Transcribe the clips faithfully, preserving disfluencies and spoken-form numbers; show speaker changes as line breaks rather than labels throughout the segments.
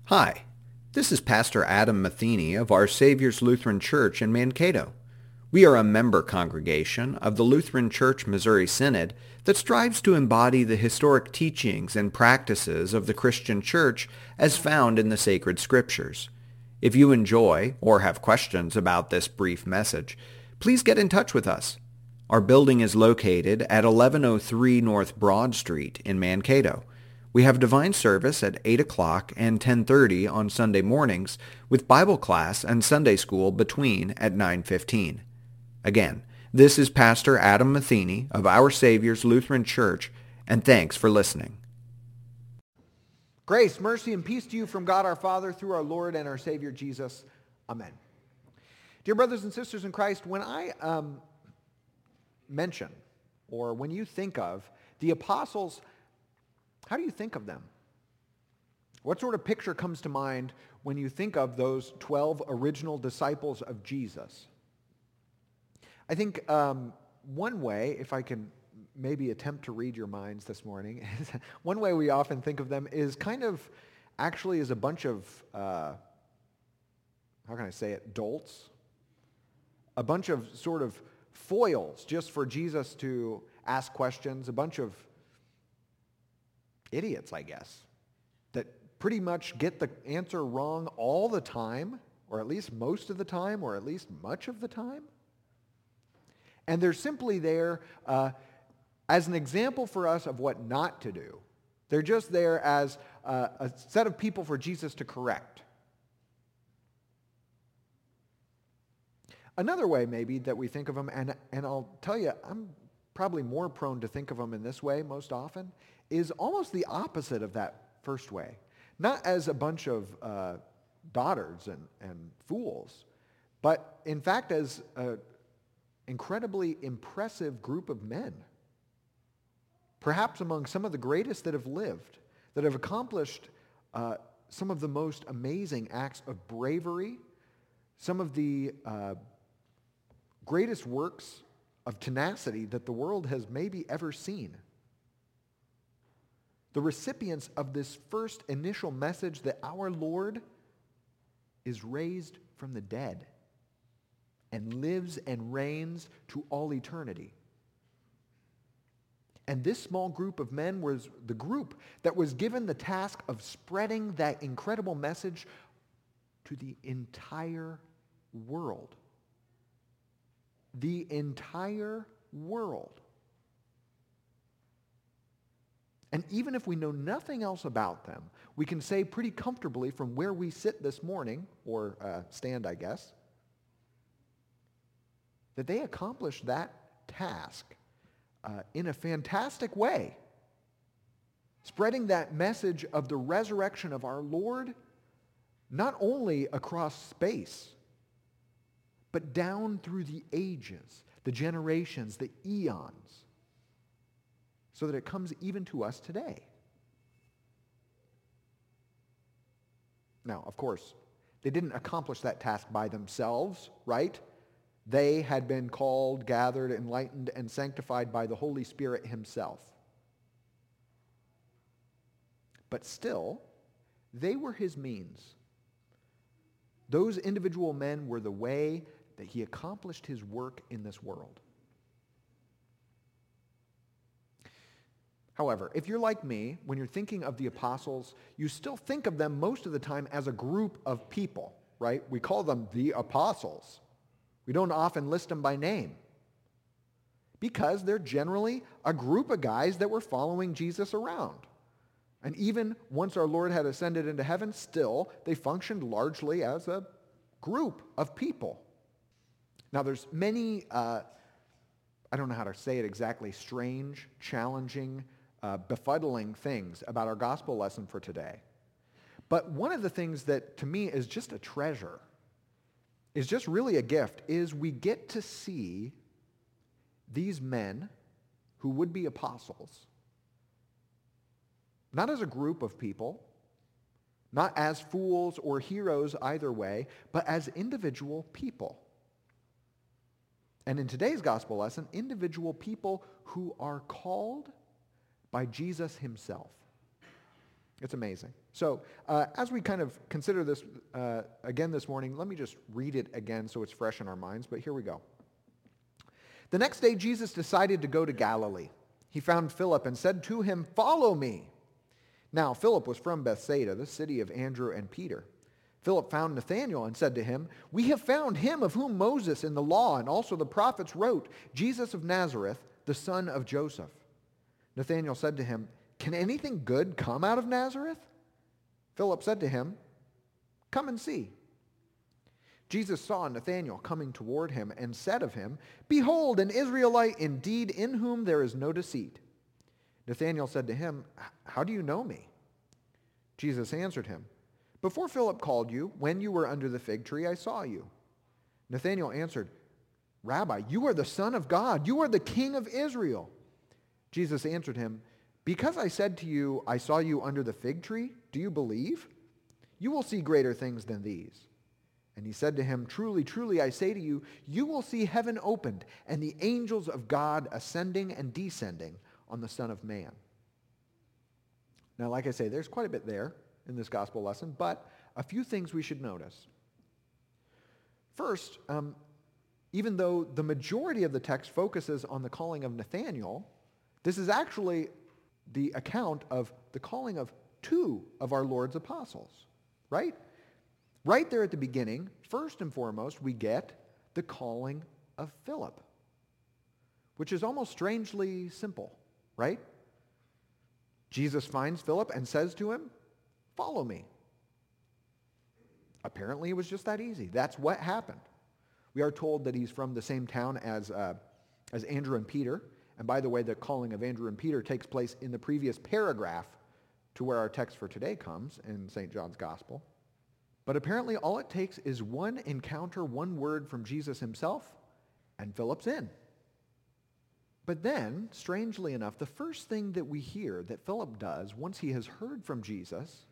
Hi, this is Pastor Adam Matheny of Our Savior's Lutheran Church in Mankato. We are a member congregation of the Lutheran Church Missouri Synod that strives to embody the historic teachings and practices of the Christian Church as found in the sacred Scriptures. If you enjoy or have questions about this brief message, please get in touch with us. Our building is located at eleven oh three North Broad Street in Mankato. We have divine service at eight o'clock and ten thirty on Sunday mornings, with Bible class and Sunday school between at nine fifteen. Again, this is Pastor Adam Matheny of Our Savior's Lutheran Church, and thanks for listening.
Grace, mercy, and peace to you from God our Father through our Lord and our Savior Jesus. Amen. Dear brothers and sisters in Christ, when I um, mention, or when you think of the apostles, how do you think of them? What sort of picture comes to mind when you think of those twelve original disciples of Jesus? I think um, one way, if I can maybe attempt to read your minds this morning, one way we often think of them is kind of actually as a bunch of, uh, how can I say it, dolts? A bunch of sort of foils just for Jesus to ask questions, a bunch of idiots, I guess, that pretty much get the answer wrong all the time, or at least most of the time, or at least much of the time. And they're simply there uh, as an example for us of what not to do. They're just there as uh, a set of people for Jesus to correct. Another way maybe that we think of them, and, and I'll tell you, I'm probably more prone to think of them in this way most often, is almost the opposite of that first way. Not as a bunch of uh, dotards and, and fools, but in fact as an incredibly impressive group of men. Perhaps among some of the greatest that have lived, that have accomplished uh, some of the most amazing acts of bravery, some of the uh, greatest works of tenacity that the world has maybe ever seen. The recipients of this first initial message that our Lord is raised from the dead and lives and reigns to all eternity. And this small group of men was the group that was given the task of spreading that incredible message to the entire world. The entire world. And even if we know nothing else about them, we can say pretty comfortably from where we sit this morning, or uh, stand, I guess, that they accomplished that task uh, in a fantastic way, spreading that message of the resurrection of our Lord not only across space, but down through the ages, the generations, the eons, so that it comes even to us today. Now, of course, they didn't accomplish that task by themselves, right? They had been called, gathered, enlightened, and sanctified by the Holy Spirit himself. But still, they were his means. Those individual men were the way that he accomplished his work in this world. However, if you're like me, when you're thinking of the apostles, you still think of them most of the time as a group of people, right? We call them the apostles. We don't often list them by name because they're generally a group of guys that were following Jesus around. And even once our Lord had ascended into heaven, still they functioned largely as a group of people. Now there's many, uh, I don't know how to say it exactly, strange, challenging, Uh, befuddling things about our gospel lesson for today. But one of the things that to me is just a treasure, is just really a gift, is we get to see these men who would be apostles, not as a group of people, not as fools or heroes either way, but as individual people. And in today's gospel lesson, individual people who are called by Jesus himself. It's amazing. So uh, as we kind of consider this uh, again this morning, let me just read it again so it's fresh in our minds, but here we go. The next day Jesus decided to go to Galilee. He found Philip and said to him, "Follow me." Now Philip was from Bethsaida, the city of Andrew and Peter. Philip found Nathanael and said to him, "We have found him of whom Moses in the law and also the prophets wrote, Jesus of Nazareth, the son of Joseph." Nathanael said to him, "Can anything good come out of Nazareth?" Philip said to him, "Come and see." Jesus saw Nathanael coming toward him and said of him, "Behold, an Israelite indeed, in whom there is no deceit." Nathanael said to him, "How do you know me?" Jesus answered him, "Before Philip called you, when you were under the fig tree, I saw you." Nathanael answered, "Rabbi, you are the Son of God. You are the King of Israel." Jesus answered him, "Because I said to you, I saw you under the fig tree, do you believe? You will see greater things than these." And he said to him, "Truly, truly, I say to you, you will see heaven opened and the angels of God ascending and descending on the Son of Man." Now, like I say, there's quite a bit there in this gospel lesson, but a few things we should notice. First, um, even though the majority of the text focuses on the calling of Nathanael, this is actually the account of the calling of two of our Lord's apostles, right? Right there at the beginning, first and foremost, we get the calling of Philip, which is almost strangely simple, right? Jesus finds Philip and says to him, "Follow me." Apparently, it was just that easy. That's what happened. We are told that he's from the same town as, uh, as Andrew and Peter. And by the way, the calling of Andrew and Peter takes place in the previous paragraph to where our text for today comes in Saint John's Gospel. But apparently all it takes is one encounter, one word from Jesus himself, and Philip's in. But then, strangely enough, the first thing that we hear that Philip does once he has heard from Jesus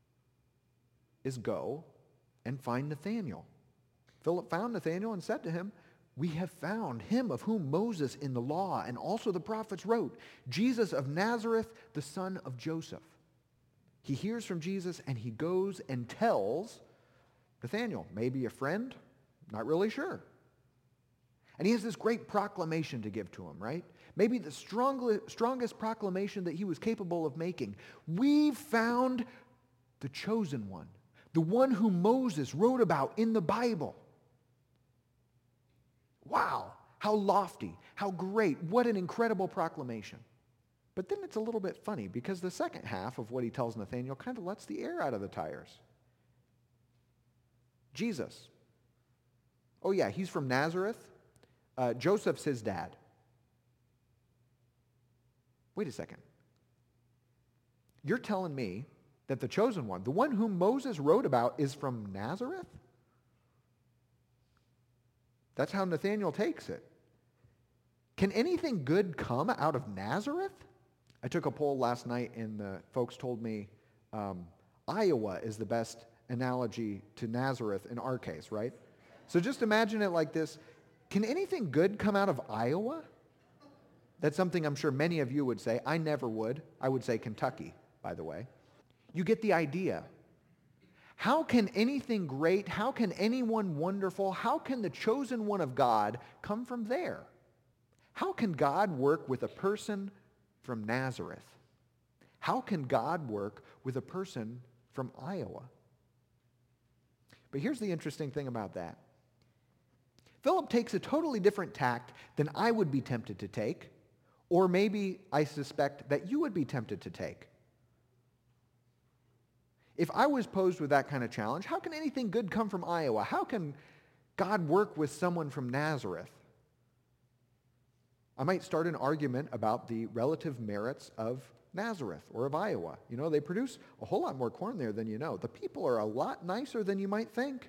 is go and find Nathanael. Philip found Nathanael and said to him, "We have found him of whom Moses in the law and also the prophets wrote, Jesus of Nazareth, the son of Joseph." He hears from Jesus and he goes and tells Nathanael, maybe a friend, not really sure. And he has this great proclamation to give to him, right? Maybe the strongest, strongest proclamation that he was capable of making. "We've found the chosen one, the one who Moses wrote about in the Bible." Wow, how lofty, how great, what an incredible proclamation. But then it's a little bit funny because the second half of what he tells Nathanael kind of lets the air out of the tires. Jesus. Oh yeah, he's from Nazareth. Uh, Joseph's his dad. Wait a second. You're telling me that the chosen one, the one whom Moses wrote about, is from Nazareth? That's how Nathanael takes it. Can anything good come out of Nazareth? I took a poll last night and the folks told me um, Iowa is the best analogy to Nazareth in our case, right? So just imagine it like this. Can anything good come out of Iowa? That's something I'm sure many of you would say. I never would. I would say Kentucky, by the way. You get the idea. How can anything great, how can anyone wonderful, how can the chosen one of God come from there? How can God work with a person from Nazareth? How can God work with a person from Iowa? But here's the interesting thing about that. Philip takes a totally different tact than I would be tempted to take, or maybe I suspect that you would be tempted to take. If I was posed with that kind of challenge, how can anything good come from Iowa? How can God work with someone from Nazareth? I might start an argument about the relative merits of Nazareth or of Iowa. You know, they produce a whole lot more corn there than you know. The people are a lot nicer than you might think.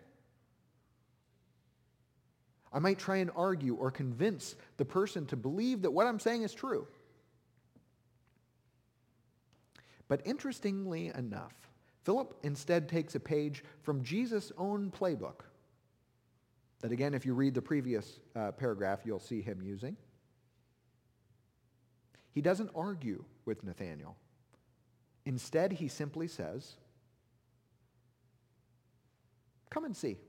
I might try and argue or convince the person to believe that what I'm saying is true. But interestingly enough, Philip instead takes a page from Jesus' own playbook that, again, if you read the previous uh, paragraph, you'll see him using. He doesn't argue with Nathanael. Instead, he simply says, Come and see.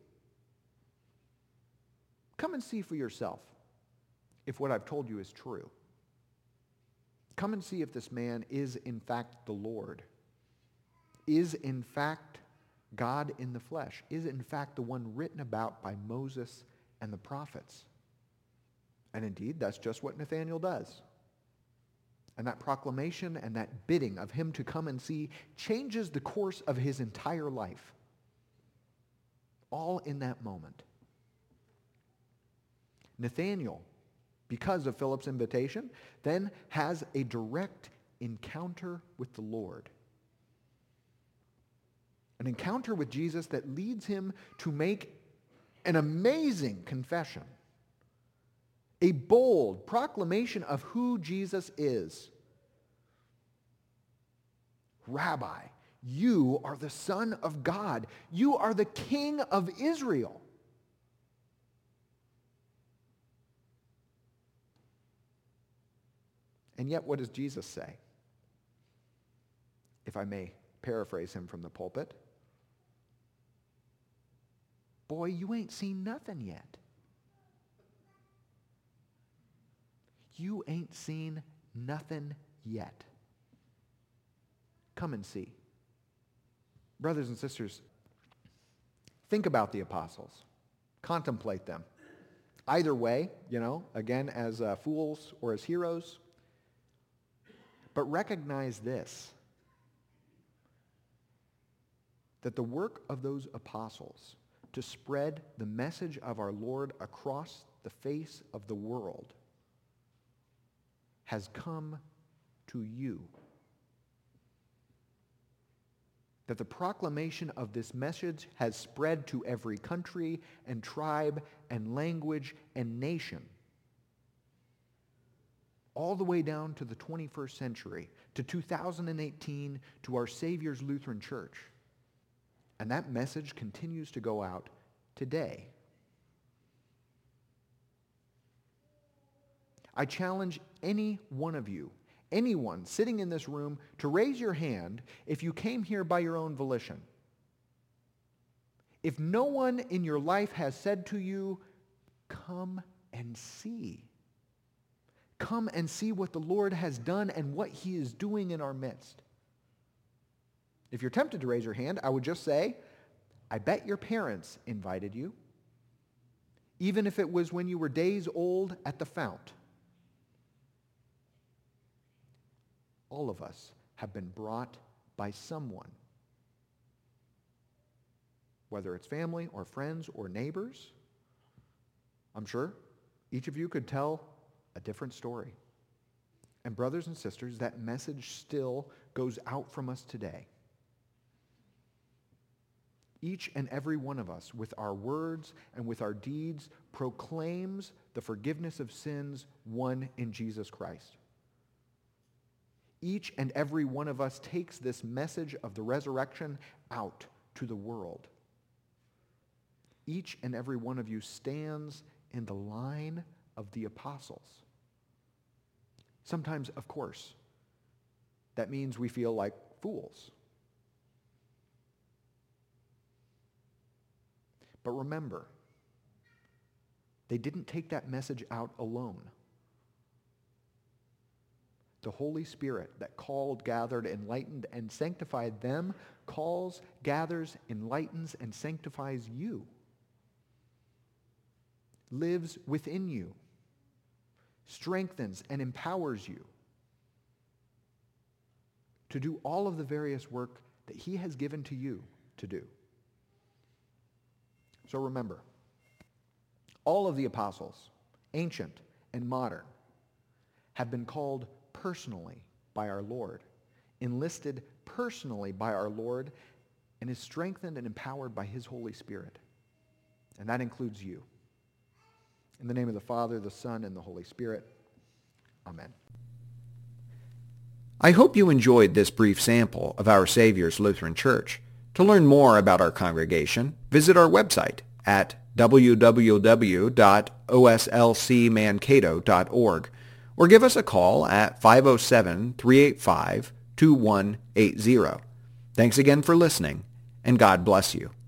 Come and see for yourself if what I've told you is true. Come and see if this man is in fact the Lord, is in fact God in the flesh, is in fact the one written about by Moses and the prophets. And indeed, that's just what Nathanael does. And that proclamation and that bidding of him to come and see changes the course of his entire life. All in that moment. Nathanael, because of Philip's invitation, then has a direct encounter with the Lord. An encounter with Jesus that leads him to make an amazing confession. A bold proclamation of who Jesus is. Rabbi, you are the Son of God. You are the King of Israel. And yet, what does Jesus say? If I may paraphrase him from the pulpit. Boy, you ain't seen nothing yet. You ain't seen nothing yet. Come and see. Brothers and sisters, think about the apostles. Contemplate them. Either way, you know, again, as uh, fools or as heroes. But recognize this, that the work of those apostles to spread the message of our Lord across the face of the world has come to you. That the proclamation of this message has spread to every country and tribe and language and nation. All the way down to the twenty-first century, to two thousand eighteen, to our Savior's Lutheran Church. And that message continues to go out today. I challenge any one of you, anyone sitting in this room, to raise your hand if you came here by your own volition. If no one in your life has said to you, come and see. Come and see what the Lord has done and what he is doing in our midst. If you're tempted to raise your hand, I would just say, I bet your parents invited you, even if it was when you were days old at the fount. All of us have been brought by someone, whether it's family or friends or neighbors. I'm sure each of you could tell a different story. And brothers and sisters, that message still goes out from us today. Each and every one of us, with our words and with our deeds, proclaims the forgiveness of sins won in Jesus Christ. Each and every one of us takes this message of the resurrection out to the world. Each and every one of you stands in the line of the apostles. Sometimes, of course, that means we feel like fools. But remember, they didn't take that message out alone. The Holy Spirit that called, gathered, enlightened, and sanctified them calls, gathers, enlightens, and sanctifies you. Lives within you. Strengthens and empowers you to do all of the various work that he has given to you to do. So remember, all of the apostles, ancient and modern, have been called personally by our Lord, enlisted personally by our Lord, and is strengthened and empowered by his Holy Spirit. And that includes you. In the name of the Father, the Son, and the Holy Spirit. Amen.
I hope you enjoyed this brief sample of Our Savior's Lutheran Church. To learn more about our congregation, visit our website at w w w dot o s l c mankato dot org or give us a call at five oh seven, three eight five, two one eight zero. Thanks again for listening, and God bless you.